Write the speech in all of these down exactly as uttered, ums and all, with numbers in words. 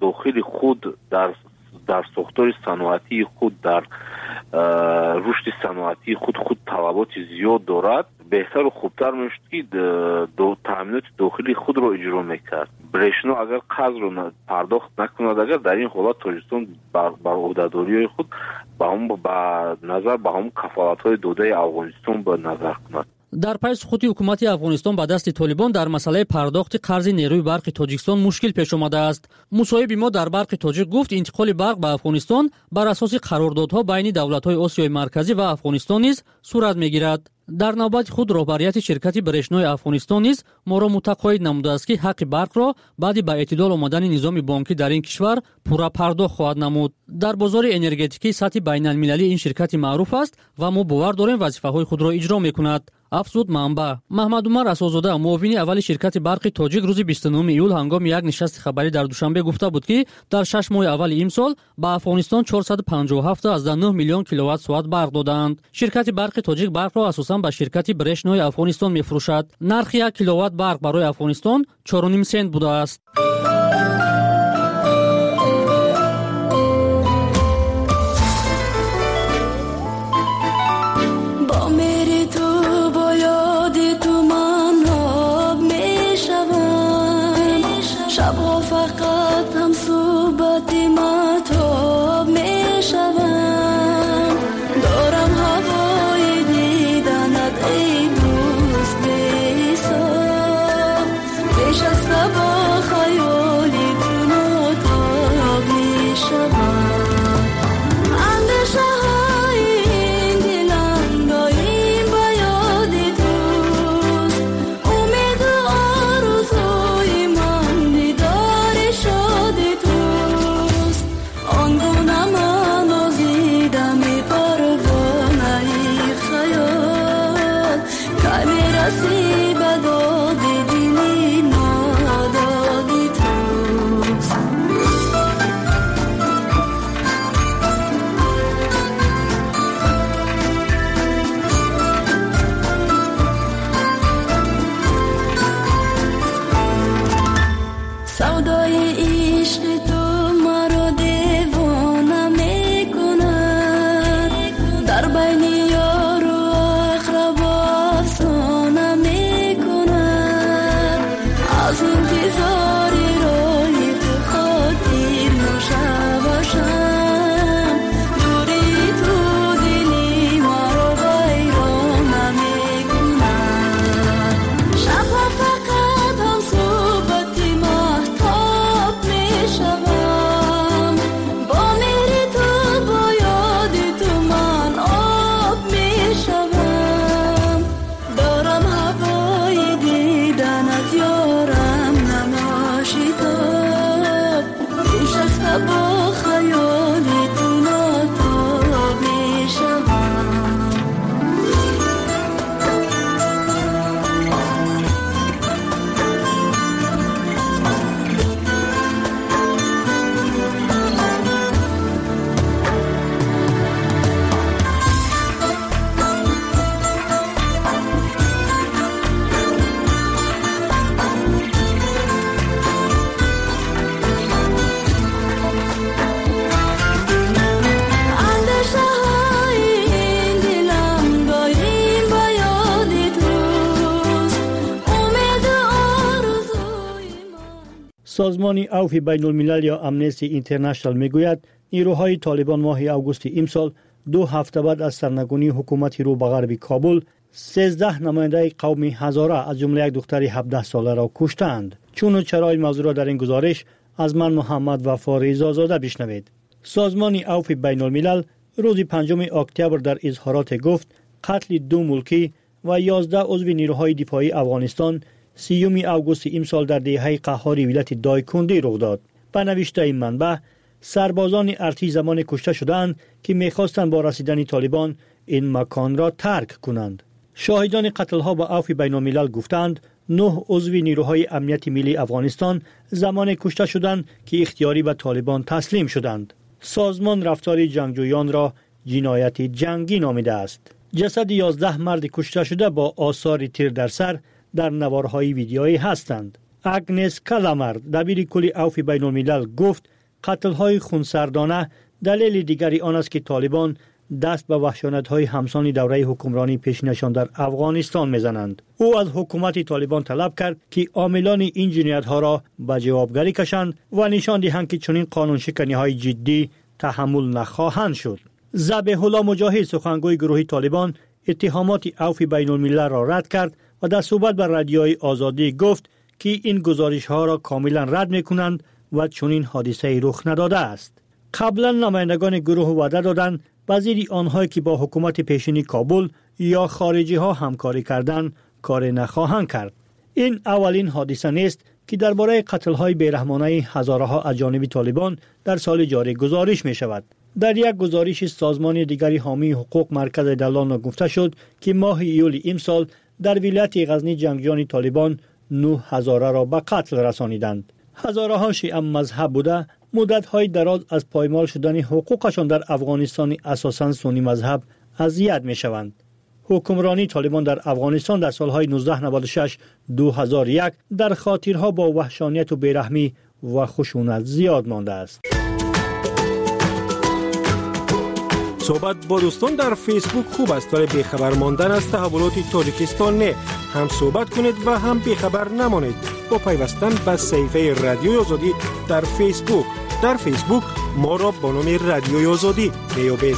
داخل خود در در ساختار صنعتی خود در رشد صنعتی خود خود طلبات زیاد دارد، بهتر و خوبتر میشد که دو تامینات داخلی خود رو اجرا میکرد. برشنا اگر قرض رو پرداخت نکند، اگر در این حالت تاجیکستان بر بر عهده‌داری خود با هم با نظر با هم کفالت‌های دوده افغانستان به نظر کند. در پای سقوط حکومت افغانستان به دست طالبان در مسئله پرداخت قرض نیروی برق تاجیکستان مشکل پیش آمده است. مصاحب ما در برق تاجیک گفت انتقال برق به افغانستان بر اساس قراردادها بین دولت‌های آسیای مرکزی و افغانستان نیز صورت می‌گیرد. در نوبت خود رهبریت شرکت برشنای افغانستان نیز ما را متقاعد نموده است که حق برق را بعد به اعتدال آمدن نظام بانکی در این کشور پورا پرداخت خواهد نمود. در بازار انرژتیکی سطح بین المللی این شرکت معروف است و ما باور داریم وظیفه‌های خود را اجرا می‌کند. افزود منبع. محمد عمر اساس‌زاده معاون اول شرکت برق تاجیک روز بیست و نهم ایول هنگام یک نشست خبری در دوشنبه گفته بود که در شش ماه اول این سال به افغانستان چهارصد و پنجاه و هفت از نه میلیون کیلووات ساعت برق دادند. شرکت برق تاجیک برق را اساساً به شرکت برشنای افغانستان می‌فروشد. نرخ یک کیلووات برق برای افغانستان چهار و نیم سنت بوده است. سازمان عفو بین الملل یا امنستی اینترنشنال میگوید نیروهای طالبان ماه اوگوست امسال دو هفته بعد از سرنگونی حکومت رو به غرب کابل سیزده نماینده قوم هزاره از جمله یک دختر هفده ساله را کشتند. چون و چرای موضوع را در این گزارش از من محمد وفا رضازاده بشنوید. سازمان عفو بین الملل روز پنجم اکتبر در اظهارات گفت قتل دو ملکی و یازده عضو نیروهای دفاعی افغانستان سیوم اوگوست امسال در دهه قهاری ولایت دایکندی رخ داد. به نوشته این منبع سربازان ارتش زمان کشته شدند که می‌خواستند با رسیدن طالبان این مکان را ترک کنند. شاهدان قتل ها با عفو بین الملل گفتند نه عضو نیروهای امنیت ملی افغانستان زمان کشته شدند که اختیاری به طالبان تسلیم شدند. سازمان رفتار جنگجویان را جنایت جنگی نامیده است. جسد یازده مرد کشته شده با آثار تیر در سر در نوارهای ویدیویی هستند. اگنس کلامر دبیر کل عفو بین الملل گفت قتل‌های خونسردانه دلیل دیگری آن است که طالبان دست به وحشیانت‌های همسان دوره حکمرانی پیشینشان در افغانستان می‌زنند. او از حکومت طالبان طلب کرد که عاملان این جنایت‌ها را به جوابگری کشند و نشان دهند که چنین قانون شکنی‌های جدی تحمل نخواهند شد. ذبیح الله مجاهد سخنگوی گروه طالبان اتهامات عوف بین الملل را رد کرد و در صحبت با رادیوی آزادی گفت که این گزارش‌ها را کاملا رد می‌کنند و چنین حادثه‌ای رخ نداده است. قبلا نمایندگان گروه وعده دادند وزیر آنهایی که با حکومت پیشین کابل یا خارجی ها همکاری کردند کار نخواهند کرد. این اولین حادثه نیست که درباره قتل‌های بیرحمانه هزارها از جانب طالبان در سال جاری گزارش می شود. در یک گزارش سازمان دیگری حامی حقوق مرکز دلان گفته شد که ماه ایول امسال در ولایت غزنی جنگجویان طالبان نه هزاره را به قتل رسانیدند. هزارها شیعه مذهب بوده مدت‌های دراز از پایمال شدن حقوقشان در افغانستان اساساً سنی مذهب اذیت می‌شوند. حکمرانی طالبان در افغانستان در سالهای نوزده نود و شش دو هزار و یک در خاطرها با وحشانیت و بیرحمی و خشونت زیاد مانده است. صحبت با دوستان در فیسبوک خوب است ولی بیخبر ماندن از تحولات تاجیکستان نه. هم صحبت کنید و هم بیخبر نمانید با پیوستن به صفحه رادیوی آزادی در فیسبوک. در فیسبوک ما را با نام رادیوی آزادی میابید.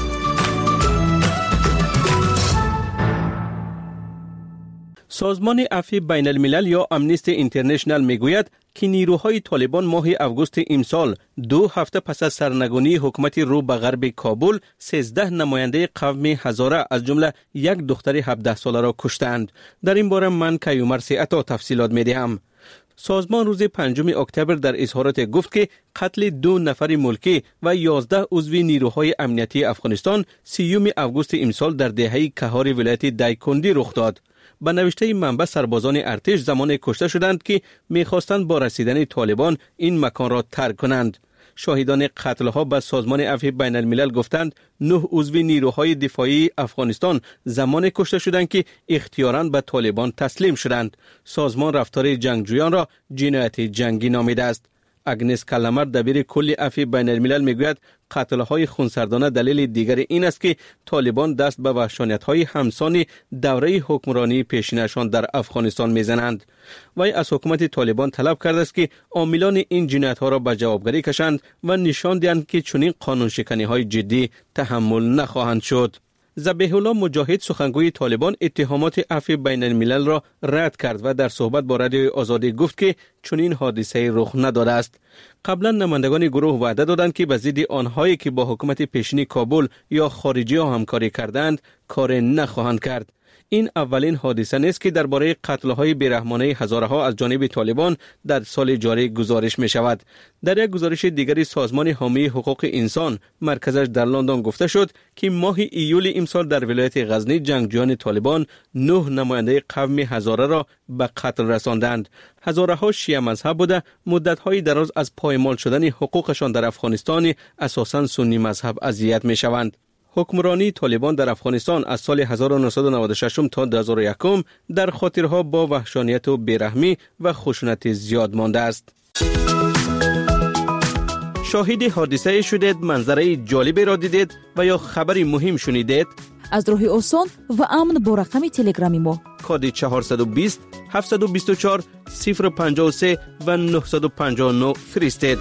سازمان عفو بین الملل یا امنیستی اینترنشنال میگوید که نیروهای طالبان ماه اوگوست امسال دو هفته پس از سرنگونی حکومت رو به غرب کابل سیزده نماینده قوم هزاره از جمله یک دختر هفده ساله را کشتند. در این باره من کیومر سیعتا تفصیلات میدهم. سازمان روز پنجم اکتبر در اظهارات گفت که قتل دو نفر ملکی و یازده عضو نیروهای امنیتی افغانستان سیوم اوگوست امسال در دهه کهار ولایت دایکندی رخ داد. به نوشته منبع سربازان ارتش زمان کشته شدند که می‌خواستند با رسیدن طالبان این مکان را ترک کنند. شاهدان قتل‌ها به سازمان عفو بین الملل گفتند نه عضو نیروهای دفاعی افغانستان زمان کشته شدند که اختیاراً به طالبان تسلیم شدند. سازمان رفتار جنگجویان را جنایت جنگی نامیده است. اگنس کلمر دبیر کل عفو بین الملل میگوید قتل‌های خونسردانه دلیل دیگر این است که طالبان دست به وحشیانیت‌های همسان دوره حکمرانی پیشینشان در افغانستان میزنند. وی از حکومت طالبان طلب کرده است که عاملان این جنایت‌ها را به جوابگری کشند و نشان دهند که چنین قانون شکنی‌های جدی تحمل نخواهند شد. ذبیح الله مجاهد سخنگوی طالبان اتهامات عفو بین الملل را رد کرد و در صحبت با رادیوی آزادی گفت که چنین حادثه‌ای رخ نداده است. قبلا نمایندگان گروه وعده دادند که به ضد آنهایی که با حکومت پیشین کابل یا خارجی ها همکاری کردند کار نخواهند کرد. این اولین حادثه نیست که درباره قتل‌های بیرحمانه هزارها از جانب طالبان در سال جاری گزارش می شود. در یک گزارش دیگری سازمان حامی حقوق انسان مرکزش در لندن گفته شد که ماه ایول امسال در ولایت غزنی جنگجویان طالبان نه نماینده قوم هزاره را به قتل رساندند. هزارها شیعه مذهب بوده مدت‌های دراز از پایمال شدن حقوقشان در افغانستان اساساً سنی مذهب اذیت می شوند. حکمرانی طالبان در افغانستان از سال هزار و نهصد و نود و شش تا دو هزار و یک در خاطرها با وحشانیت و بیرحمی و خشونت زیاد مانده است. شاهد حادثه شدید، منظره جالبی را دیدید و یا خبری مهم شنیدید؟ از راه آسان و امن با رقم تلگرامی ما کد چهارصد و بیست هفتصد و بیست و چهار صفر پنجاه و سه و نهصد و پنجاه و نه فرستید.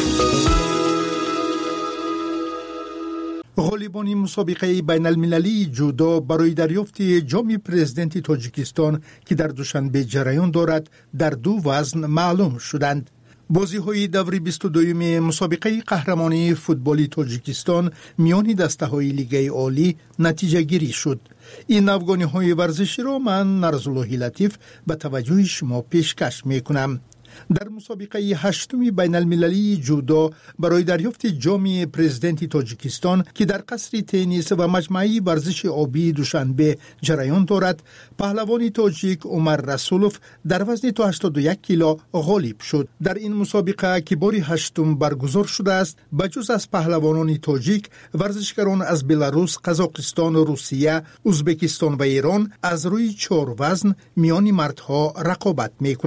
غالبان مسابقه بین المللی جودو برای دریافت جام پرزیدنت تاجیکستان که در دوشنبه جریان دارد در دو وزن معلوم شدند. بازی های دور بیست و دو مسابقه قهرمانی فوتبال تاجیکستان میان دسته های لیگ عالی نتیجه گیری شد. این افغانی های ورزشی را من نرزالله لطیف به توجه شما پیشکش می کنم. در مسابقه هشتم بین المللی جودو برای دریافت جام پرزیدنت تاجیکستان که در قصر تنیس و مجمع ورزش آبی دوشنبه جریان دارد، پهلوان تاجیک عمر رسولوف در وزن تا هشتاد و یک کیلو غالب شد. در این مسابقه که بار هشتم برگزار شده است، بجز از پهلوانان تاجیک، ورزشکاران از بلاروس، قزاقستان، روسیه، ازبکستان و ایران از روی چهار وزن میان مردها رقابت می کنند.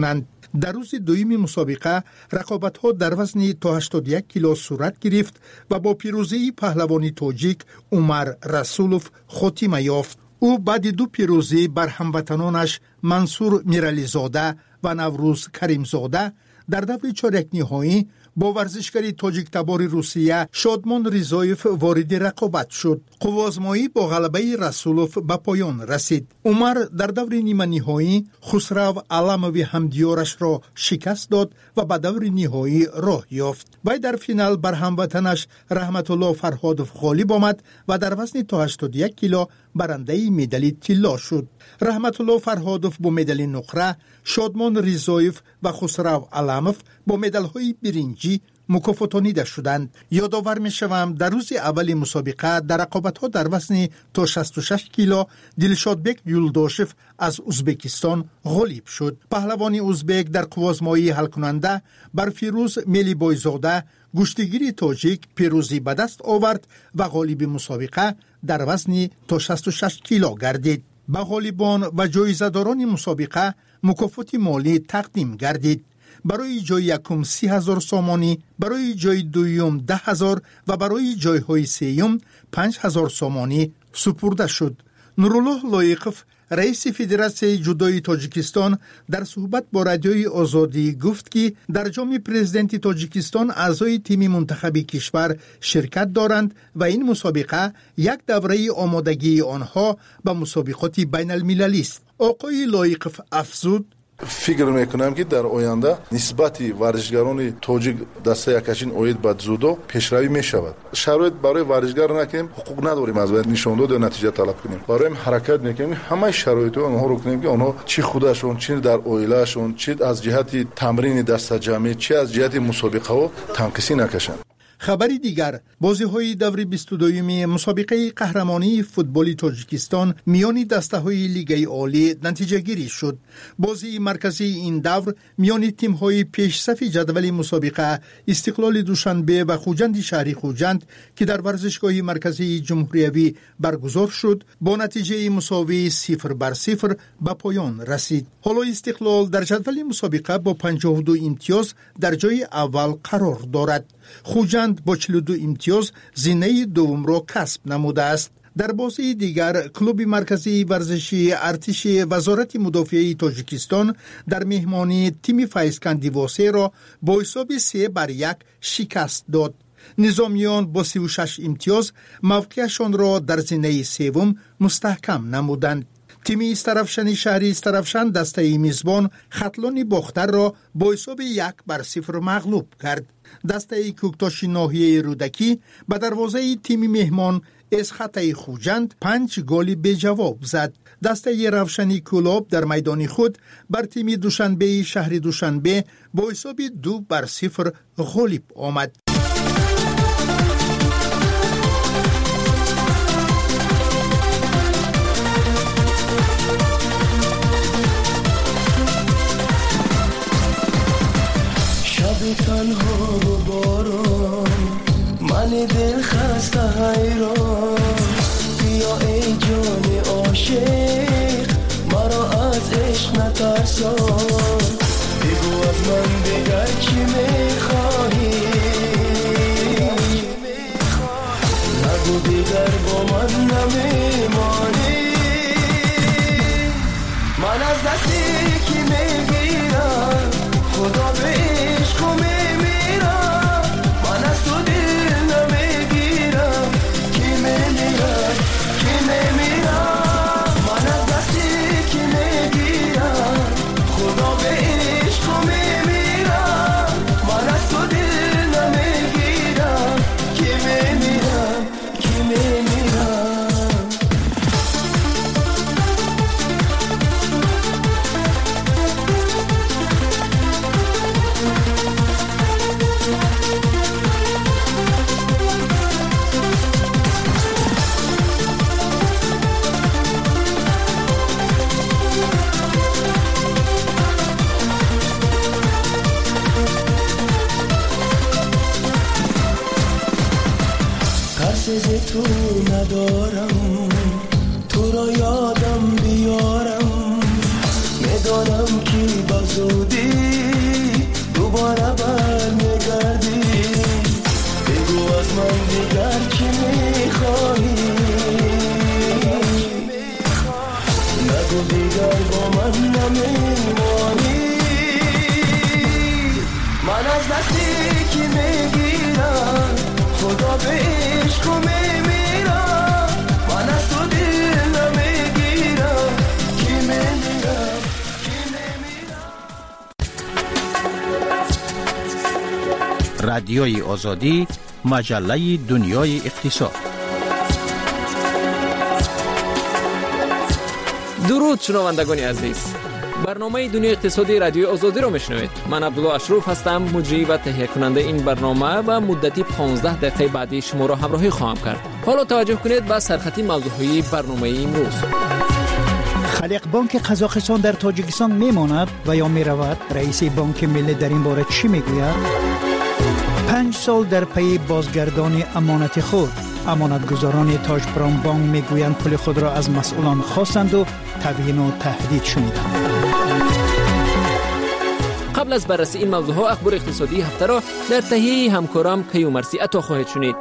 در روز دوم مسابقه رقابت‌ها در وزن تا هشتاد و یک کیلو صورت گرفت و با پیروزی پهلوان تاجیک عمر رسولوف خاتمه یافت. او بعد دو پیروزی بر هموطنانش منصور میرعلی‌زاده و نوروز کریمزاده در دور چهارک نهایی با ورزشکاری تاجیک تبار روسیه شادمان رضایف وارد رقابت شد. قوازمایی با غلبه رسولوف به پایان رسید. عمر در دور نیمه نهایی خسرو علموی همدیارش را شکست داد و به دور نهایی راه یافت. وی در فینال بر هموطنش رحمت الله فرهادوف غالب آمد و در وزن تا هشتاد و یک کیلو برنده مدال طلا شد. رحمت الله فرهادوف با مدال نقره، شادمان رضایف و خسرو علموف با مدال‌های برنجی مکافاتانیده شدند. یادآور می‌شوم در روز اول مسابقه در رقابت‌ها در وزن تا شصت و شش کیلو دلشادبک یولداشف از ازبکستان غالب شد. پهلوان ازبک در قوازمایی حل کننده بر فیروز ملی بایزاده گشتگیر تاجیک پیروزی به دست آورد و غالب مسابقه در وزن تا شصت و شش کیلو گردید. به غالبان و جایزه‌داران مسابقه مکافات مالی تقدیم گردید. برای جای یکم سی هزار سامانی، برای جای دویم ده هزار و برای جایهای سیوم پنج هزار سامانی سپرده شد. نورالله لایقوف رئیس فدراسیون جودوی تاجیکستان در صحبت با رادیوی آزادی گفت که در جام پرزیدنت تاجیکستان اعضای تیم منتخب کشور شرکت دارند و این مسابقه یک دوره آمادگی آنها به مسابقات بین المللی است. آقای لایقوف افزود: فکر میکنم که در آینده نسبت ورزشکاران تاجیک دسته یکشین اوید به جودو پیشروی میشود. شرایط برای ورزشکار نکنیم، حقوق نداریم از باید نشان داد و نتیجه طلب کنیم. برای حرکت میکنیم همه شرایط آنها رو کنیم که آنها چی خودشون، چی در اویلاشون، چی از جهت تمرین دسته جمعی، چی از جهت مسابقه ها تنقیسی نکشند. خبری دیگر، بازی‌های دور بیست و دوم مسابقه قهرمانی فوتبال تاجیکستان میان دسته‌های لیگ عالی نتیجه گیری شد. بازی مرکزی این دور میان تیم‌های پیشصف جدول مسابقه استقلال دوشنبه و خوجند شهری خوجند که در ورزشگاه مرکزی جمهوریوی برگزار شد با نتیجه مساوی صفر بر صفر به پایان رسید. حالا استقلال در جدول مسابقه با پنجاه و دو امتیاز در جای اول قرار دارد. خوجند با چهل و دو امتیاز زینه دوم را کسب نموده است. در بازی دیگر کلوب مرکزی ورزشی ارتش وزارت مدافعه تاجیکستان در مهمانی تیم فایزکندیواسه را با حساب سه بر یک شکست داد. نظامیان با سی و شش امتیاز موقعشان را در زینه سوم مستحکم نمودند. تیم استرفشن شهری استرفشن دسته میزبان خطلان باختر را با حساب یک بر صفر مغلوب کرد. دسته کوکتاش ناحیه رودکی به دروازه تیم مهمان از خطای خوجند پنج گل به جواب زد. دسته روشنی کلاب در میدان خود بر تیم دوشنبه شهر دوشنبه با حساب دو بر صفر غالب آمد. تنها و باران من دل خسته حیران بیا ای جان عاشق مرا از عشق نترسان بگو از من دیگر چی میخواهی نگو دیگر با من نمیمانی من از دستی کی میگیرم خدا به عشق میمیرم من از تو دل نمیگیرم کی میمیرم کی میمیرم من از دستی کی میگیرم خدا به عشق میمیرم من از تو دل نمیگیرم کی میمیرم کی میمیرم ترس تو ندارم تو را یادم بیارم میدانم که بزودی دوباره برمیگردی بگو از من دیگر چی میخواهی نگو دیگر با من نمیمانی من از دستی که میگیرم خدا به عشق میمیرم من از تو دل نمیگیرم که میمیرم که میمیرم. رادیوی آزادی، مجله دنیای اقتصاد. درود شنوندگان عزیز، برنامه دنیای اقتصادی رادیوی آزادی را میشنوید. من عبدالله اشرف هستم، مجری و تهیه کننده این برنامه و مدتی پانزده دقیقه بعدی شما را همراهی خواهم کرد. حالا توجه کنید به سرخطی موضوعی برنامه امروز. خالق بانک قزاقستان در تاجیکستان میماند و یا میرود؟ رئیس بانک ملی در این باره چی میگوید؟ پنج سال در پی بازگردان امانت خود، امانتگزاران تاج پرام بانک میگویند پول خود را از مسئولان خواستند و تبیین و تهدید شنیدند. قبل از بررسی این موضوع ها، اخبار اقتصادی هفته را در تهیه همکارم کیومرثی عطا خواهید شنید.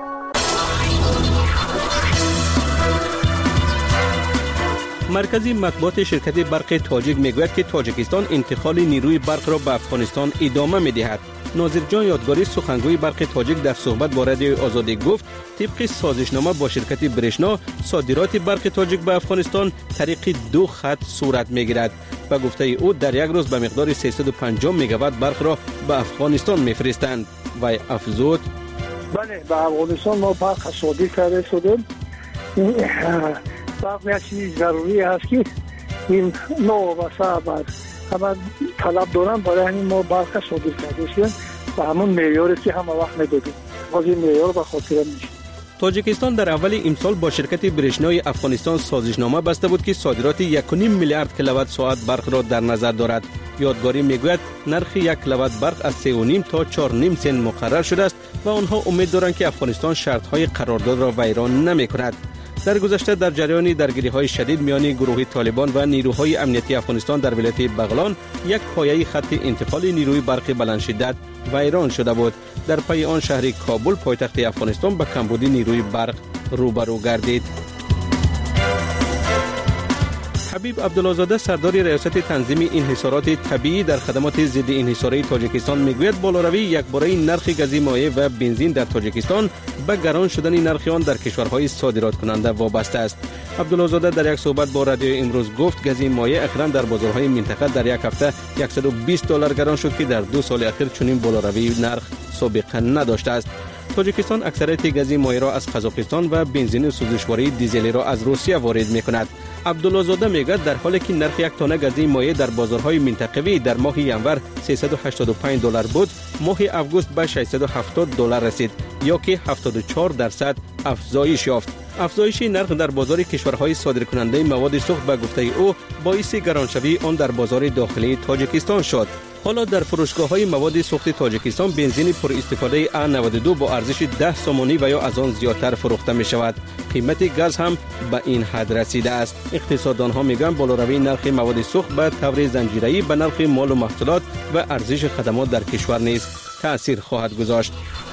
مرکزی مطبوعات شرکت برق تاجیک میگوید که تاجیکستان انتقال نیروی برق را به افغانستان ادامه میدهد. ناظر جان یادگاری سخنگوی برق تاجیک در صحبت با رادیوی آزادی گفت طبق سازشنامه با شرکت برشنا صادرات برق تاجیک به افغانستان طریق دو خط صورت میگیرد و گفته او در یک روز به مقدار سیصد و پنجاه مگاوات برق را به افغانستان میفرستند. و افزود بله، به افغانستان ما برق صادر کرده شدیم. برق یک چیز ضروری است که این نو و صعب همه طلب دارن، برای همین ما برق صادر کرده شدیم و همون معیاری که همه وقت میدادیم باز این معیار به خاطر میشه. تاجیکستان در اول امسال با شرکت برشنای افغانستان سازشنامه بسته بود که صادرات یک و نیم میلیارد کیلووات ساعت برق را در نظر دارد. یادگاری میگوید نرخ یک کیلووات برق از سه و نیم تا چهار و نیم سنت مقرر شده است و آنها امید دارند که افغانستان شرط‌های قرارداد را ویران نمی‌کند. در گذشته در جریان درگیری‌های شدید میان گروه طالبان و نیروهای امنیتی افغانستان در ولایت بغلان یک پایه خط انتقال نیروی برق بلند شدت ویران شده بود. در پی آن شهر کابل پایتخت افغانستان به کمبودی نیروی برق روبرو گردید. حبیب عبدالله‌زاده سردار ریاست تنظیم انحصارات طبیعی در خدمات ضد انحصاری تاجیکستان میگوید بالاروی یکباره نرخ گاز مایع و بنزین در تاجیکستان به گران شدن نرخ آن در کشورهای صادرات کننده وابسته است. عبدالله‌زاده در یک صحبت با رادیو امروز گفت گاز مایع اخیراً در بازارهای منطقه در یک هفته صد و بیست دلار گران شد که در دو سال اخیر چنین بالاروی نرخ سابقه نداشته است. تاجیکستان اکثریت گاز مایع را از قزاقستان و بنزین سوزشواری دیزلی را از روسیه وارد می‌کند. عبدالله‌زاده میگوید در حالی که نرخ یک تانه گاز مایع در بازارهای منطقوی در ماه ینور سیصد و هشتاد و پنج دلار بود، ماه اوگوست به ششصد و هفتاد دلار رسید یا که هفتاد و چهار درصد افزایش یافت. افزایش نرخ در بازار کشورهای صادرکننده مواد سوخت به گفته او باعث گرانشوی آن در بازار داخلی تاجیکستان شد. حالا در فروشگاه‌های مواد سوخت تاجیکستان بنزین پر استفاده ا نود و دو با ارزش ده سومانی و یا از آن زیادتر فروخته می شود. قیمت گاز هم به این حد رسیده است. اقتصاددان‌ها میگن بالاروی نرخ مواد سوخت به طور زنجیره‌ای به نرخ مال و محصولات و ارزش خدمات در کشور نیز تأثیر خواهد گذاشت.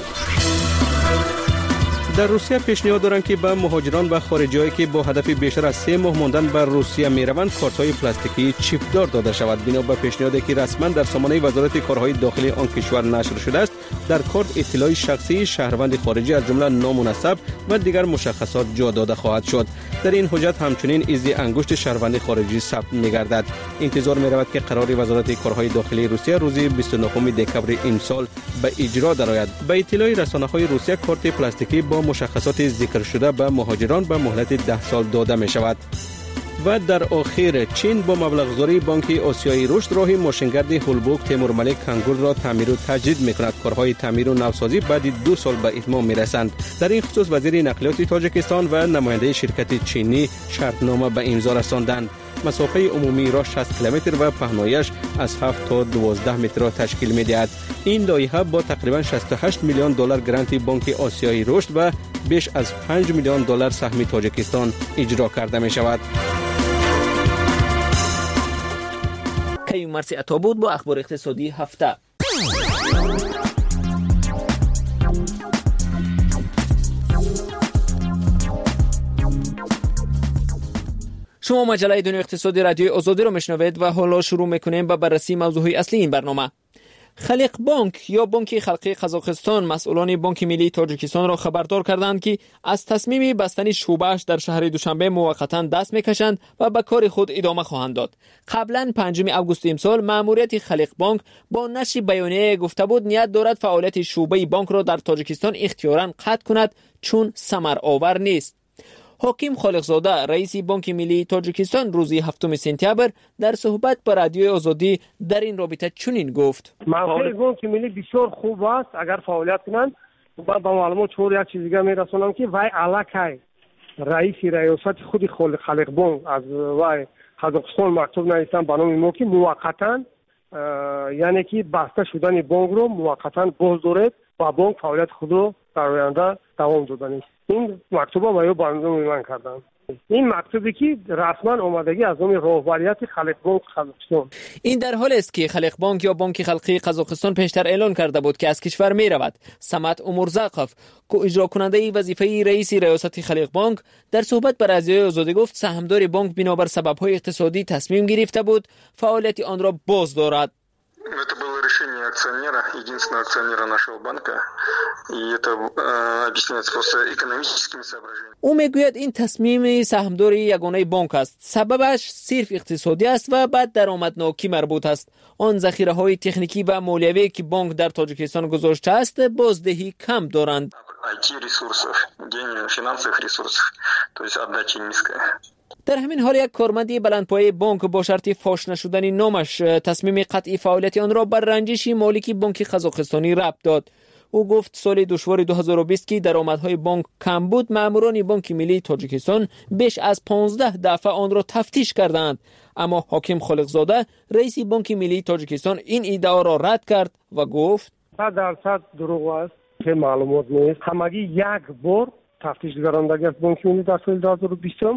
در روسیه پیشنهاد دارند که به مهاجران و خارجی‌هایی که با هدف بیشتر از سه ماه ماندن بر روسیه میروند کارت‌های پلاستیکی چیپدار داده شود. بنا به پیشنهادی که رسما در سامانه وزارت کارهای داخلی آن کشور نشر شده است، در کارت اطلاع شخصی شهروند خارجی از جمله نام و نسب و دیگر مشخصات جا داده خواهد شد. در این حجت همچنین ایزی انگشت شهروند خارجی ثبت می‌گردد. انتظار می‌رود که قرار وزارت کارهای داخلی روسیه روز بیست و نهم دکمبر امسال به اجرا درآید. به اطلاع رسانه‌های روسیه کارت پلاستیکی با مشخصات ذکر شده به مهاجران به مهلت ده سال داده می شود. و در آخر چین با مبلغ‌گذاری بانک آسیایی رشد راه ماشینگرد هولبوک تیمورملک کنگول را تعمیر و تجدید می‌کند. کارهای تعمیر و نوسازی بعد دو سال به اتمام می‌رسند. در این خصوص وزیر نقلیات تاجیکستان و نماینده شرکت چینی شرطنامه به امضا رساندند. مسافه عمومی را شصت کیلومتر و پهنایش از هفت تا دوازده متر را تشکیل می‌دهد. این لایحه با تقریباً شصت و هشت میلیون دلار گرانت بانک آسیایی رشد و بیش از پنج میلیون دلار سهم تاجیکستان اجرا کرده می‌شود. مرسی عطا بود با اخبار اقتصادی هفته. شما مجله دنیای اقتصادی رادیوی آزادی رو میشنوید و حالا شروع میکنیم با بررسی موضوعی اصلی این برنامه. خلیق بانک یا بانک خلقی قزاقستان مسئولان بانک ملی تاجیکستان را خبردار کردند که از تصمیم بستن شعبه‌اش در شهر دوشنبه موقتا دست میکشند و به کار خود ادامه خواهند داد. قبلا پنجم آگوست امسال مأموریت خلیق بانک با نشر بیانیه گفته بود نیت دارد فعالیت شعبه بانک را در تاجیکستان اختیاراً قطع کند چون ثمر آور نیست. حاکم خالقزاده رئیس بانک ملی تاجیکستان روز هفتم سپتامبر در صحبت با رادیوی آزادی در این رابطه چنین گفت: موقع بانک ملی بسیار خوب است اگر فعالیت کنند. و با معلومات چور یک چیز دیگه میرسونم که وای الکی رئیس ریاست خود خلیق بانک از وای قزاقستان مکتوب نوشتن به نام ما که موقتا یعنی که بسته شدن بانک رو موقتا باز دارد و بانک فعالیت خود رو در آینده دوام دادن است. این مکتوبا ما بانزو میمان کردن. این مکتوبی که رسما اومدگی از نام رهبریت خلیق بانک قزاقستان. این در حالی است که خلیق بانک یا بانک خلقی قزاقستان پیشتر اعلان کرده بود که از کشور می رود. سمت امورزاقف که اجرا کننده وظیفه رئیس ریاست خلیق بانک در صحبت با رادیوی آزادی گفت سهامدار بانک بنابر سبب‌های اقتصادی تصمیم گرفته بود فعالیت آن را باز دارد. Это было решение акционера, единственного акционера нашего банка, и это э, объясняется просто экономическими соображениями. او میگوید این تصمیم سهامدار یگانه بانک است. سببش صرف اقتصادی است و بعد درآمدناکی مربوط است. آن ذخیره‌های تکنیکی و مالیوی که بانک در تاجیکستان گذاشته است بازدهی کم دارند. آی تی ресурсов, денег, финансовых ресурсов, то есть отдача низкая. در همین حال یک کارمند بلندپایه بانک با شرط فاش نشدن نامش تصمیم قطعی فعالیت آن را بر رنجش مالک بانک قزاقستانی ربط داد. او گفت سال دشوار دو هزار و بیست که درآمدهای بانک کم بود ماموران بانک ملی تاجیکستان بیش از پانزده دفعه آن را تفتیش کردند. اما حاکم خالقزاده رئیس بانک ملی تاجیکستان این ادعا را رد کرد و گفت صد درصد دروغ است که معلومات نیست. همگی یک بار تفتیش گرانده است بانک ملی در سال دو هزار و بیست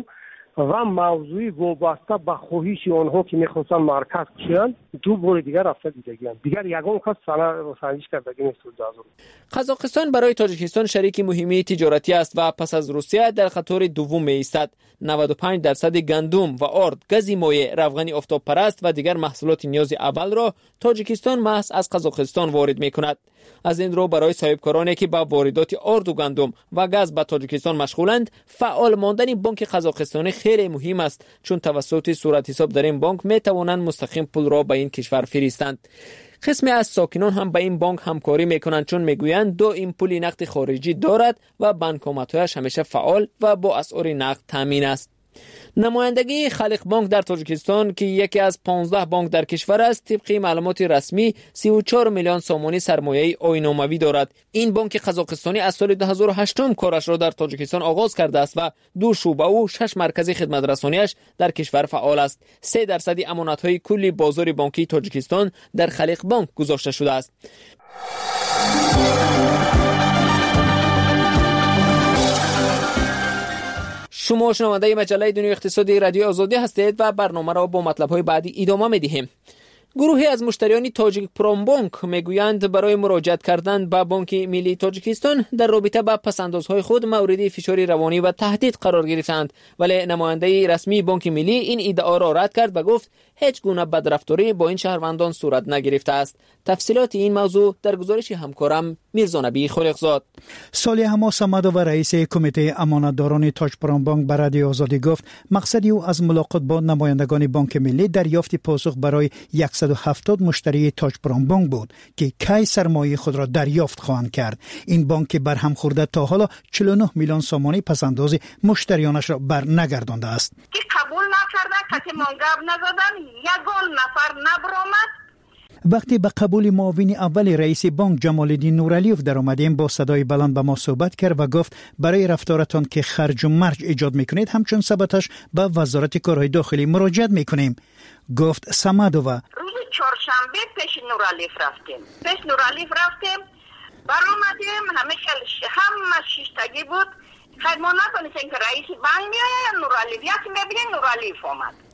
و موضوعی وابسته به خواهش آنها که میخواستن مرکز کشیدن دو بار دیگر رفته دیدگیان دیگر یگان کس سنه سنجش کردگی نیست. قزاقستان برای تاجیکستان شریک مهمی تجارتی است و پس از روسیه در خطر دوم می‌ایستد. نود و پنج درصد گندم و آرد، گاز مایع، روغن آفتاب پرست و دیگر محصولات نیاز اول را تاجیکستان محض از قزاقستان وارد می‌کند. از این رو برای صاحبکارانی که با واردات آرد و گندم و گاز به تاجیکستان مشغولند فعال ماندن بانک قزاقستانی خیلی مهم است چون توسط صورت حساب در این بانک می توانند مستقیم پول را به این کشور فرستند. قسمی از ساکنان هم به این بانک همکاری میکنند چون میگویند دو این پول نقد خارجی دارد و بانکومات‌هایش همیشه فعال و با اسعار نقد تامین است. نمایندگی خلیق بانک در تاجیکستان که یکی از پانزده بانک در کشور است طبق معلومات رسمی سی و چهار میلیون سامانی سرمایه آیناموی دارد. این بانک قزاقستانی از سال دو هزار و هشت کارش را در تاجیکستان آغاز کرده است و دو شعبه و شش مرکز خدمت رسانیش در کشور فعال است. سه درصد امانت‌های کل بازار بانکی تاجیکستان در خلیق بانک گذاشته شده است. شما شنونده مجله دنیای اقتصادی رادیو آزادی هستید و برنامه را با مطلب‌های بعدی ادامه می‌دهیم. گروهی از مشتریان تاجیک پروم بانک میگویند برای مراجعت کردن به بانک ملی تاجیکستان در رابطه با پس‌اندازهای خود مورد فشار روانی و تهدید قرار گرفتند، ولی نماینده رسمی بانک ملی این ادعا را رد کرد و گفت هیچ گونه بدرفتاری با این شهروندان صورت نگرفته است. تفصیلات این موضوع در گزارش همکارم میرزا نبی خالقزاد. صالح حماسمد و رئیس کمیته امانتداران تاج پروم بانک به رادیو آزادی گفت مقصد او از ملاقات با نمایندگان بانک ملی دریافت پاسخ برای صد و هفتاد مشتری تاج پروم بانک بود که کی سرمایه خود را دریافت خواهند کرد. این بانک برهم خورده تا حالا چهل و نه میلیون سامانی پسنداز مشتریانش را بر نگردانده است. که قبول نکرده کسی منگب نزدن یگان نفر نبرامد. وقتی به قبول معاون اول رئیس بانک جمال الدین نورعلیوف در آمدیم با صدای بلند به ما صحبت کرد و گفت برای رفتارتان که خرج و مرج ایجاد میکنید همچون ثبتش به وزارت کارهای داخلی مراجعت میکنیم. گفت سمدووا روز چهارشنبه پیش نورعلیوف رفتیم پیش نورعلیوف رفتیم برآمدیم همه شش همه شیشتگی بود. خیلی ما ندانستیم که رئیس بانک میاد یا نورعلیوف یکی میبینیم نورعلیوف آمد.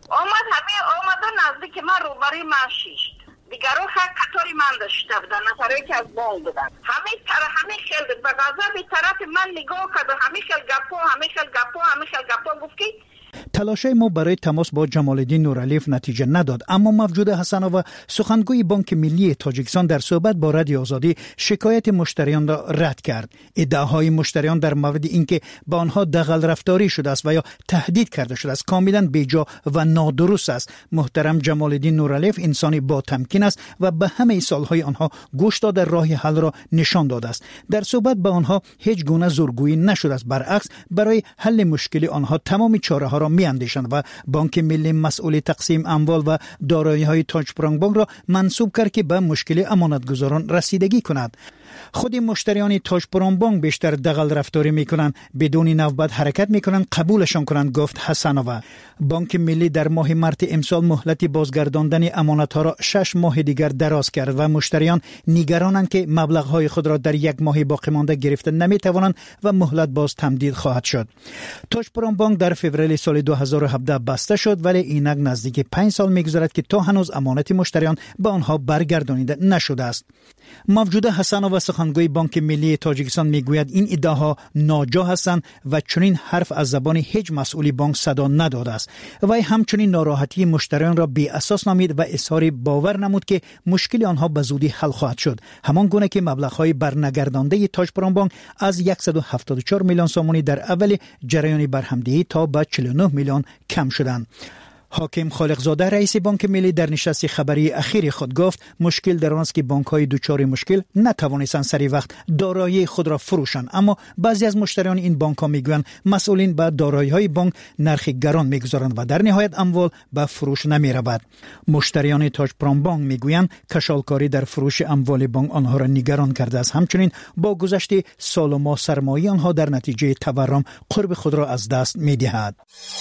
آمد همه آمد و نزدیک من روبروی من شیشت. دیگرو خیلی قطاری من داشته بودن، نفرهایی که از بانک بودن. همه طرف همه خیلی به غضب طرف من نگاه کرد و همه خیلی گپو همه خیلی گپو همه خیلی گپو گفت که تلاش ما برای تماس با جمال الدین نورعلیف نتیجه نداد، اما موجود حسنوف سخنگوی بانک ملی تاجیکستان در صحبت با رادیو آزادی شکایت مشتریان را رد کرد. ادعاهای مشتریان در مورد اینکه با آنها دغل رفتاری شده است و یا تهدید کرده شده است کاملا بیجا و نادرست است. محترم جمال الدین نورعلیف انسانی با تمکین است و به همه سالهای آنها گوش داده راه حل را نشان داده است. در صحبت با آنها هیچ گونه زورگویی نشده است، برعکس برای حل مشکل آنها تمام چاره ها را می اندیشند و بانک ملی مسئول تقسیم اموال و دارایی‌های تاج پرانگ بانک را منسوب کرد که به مشکل امانتگزاران رسیدگی کند. خود مشتریان تاج پرانگ بانک بیشتر دغل رفتاری میکنند، بدون نوبت حرکت میکنند، قبولشان کنند، گفت حسنوف. بانک ملی در ماه مارس امسال مهلت بازگرداندن امانت‌ها را شش ماه دیگر دراز کرد و مشتریان نگرانند که مبلغ‌های خود را در یک ماه باقی مانده گرفته نمیتوانند و مهلت باز تمدید خواهد شد. تاج پرانگ بانک در فوریه سال دو هزار و هفده بسته شد، ولی اینک نزدیک پنج سال میگذرد که تا هنوز امانت مشتریان به آنها برگردانیده نشده است. موجود حسنوف سخنگوی بانک ملی تاجیکستان میگوید این ادعاها ناجا هستند و چنین حرف از زبان هیچ مسئول بانک صدا نداده است. وی همچنین ناراحتی مشتریان را بی اساس نامید و اظهار باور نمود که مشکل آنها به زودی حل خواهد شد، همان گونه که مبلغ‌های برنگردانده تاج پرانگ بانک از صد و هفتاد و چهار میلیون سومانی در اول جریان برهمدهی تا به چهل و نه میلیون کم شدند. حاکم خالقزاده رئیس بانک ملی در نشست خبری اخیر خود گفت مشکل در آن است که بانک‌های دچار مشکل نتوانستند سری وقت دارایی خود را فروشند، اما بعضی از مشتریان این بانک‌ها میگویند مسئولین به دارایی‌های بانک نرخ گران میگذارند و در نهایت اموال به فروش نمی‌رود. مشتریان تاج پرانگ بانک میگویند کشالکاری در فروش اموال بانک آنها را نگران کرده است. همچنین با گذشت سال و ماه سرمایه آنها در نتیجه تورم قرب خود را از دست می‌دهد.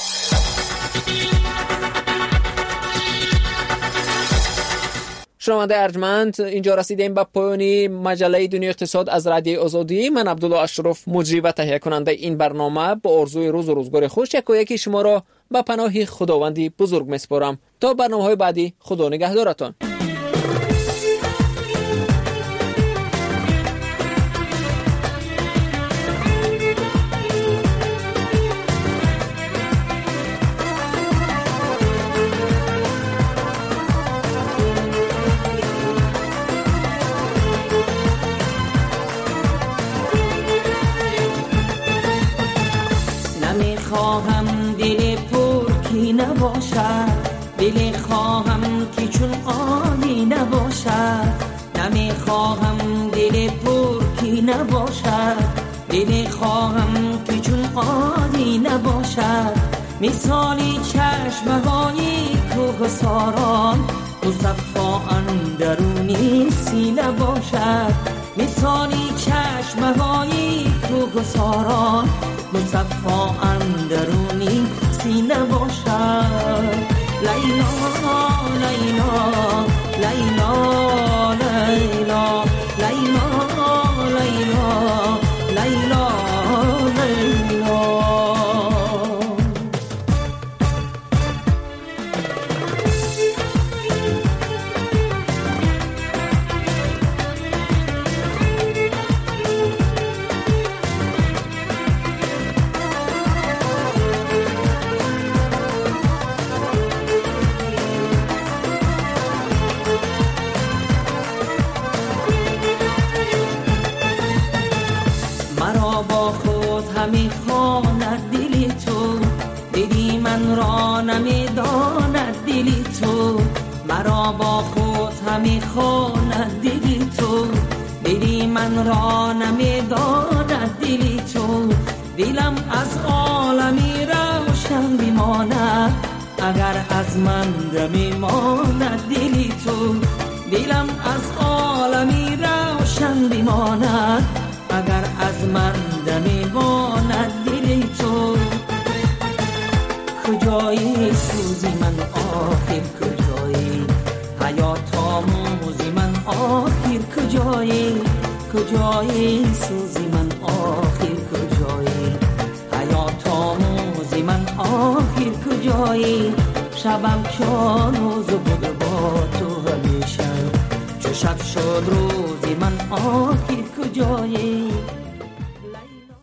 شنونده ارجمند، اینجا رسیدیم به پایان مجله دنیای اقتصاد از رادیو آزادی. من عبدالله اشرف مجری و تهیه کننده این برنامه با آرزوی روز و روزگار خوش یک و یکی شما را به پناه خداوندی بزرگ میسپارم. تا برنامه‌های بعدی، خدا نگهدارتان. خواهم دل پر کی نباشد، دل خواهم که چون آبی نباشد. نمی خواهم دل پر کی نباشد، دل خواهم که چون آبی نباشد. مثالی چشمهای کوهساران مصفا اندرونی سینه باشد. مثالی چشمهای کوهساران مصفا اندرونی سینه باشد. لیلا لیلا لیلا لیلا لیلا لیلا لیلا لیلا. همی خواند دلی تو، دلی من را نمی داند دلی تو. مرا با خود همی خواند دلی تو، دلی من را نمی داند دلی تو. دلم از عالمی روشن بماند اگر از من دمی ماند دلی تو. دلم از عالمی روشن بماند اگر از من دمی ماند دلی تو. کجایی سوزی من آخر کجایی، حیات آموزی من آخر کجایی. کجایی سوزی من آخر کجایی، حیات آموزی من آخر کجایی. شبم چون روز بود با تو همیشه چو شب شد روزی من آخر کجایی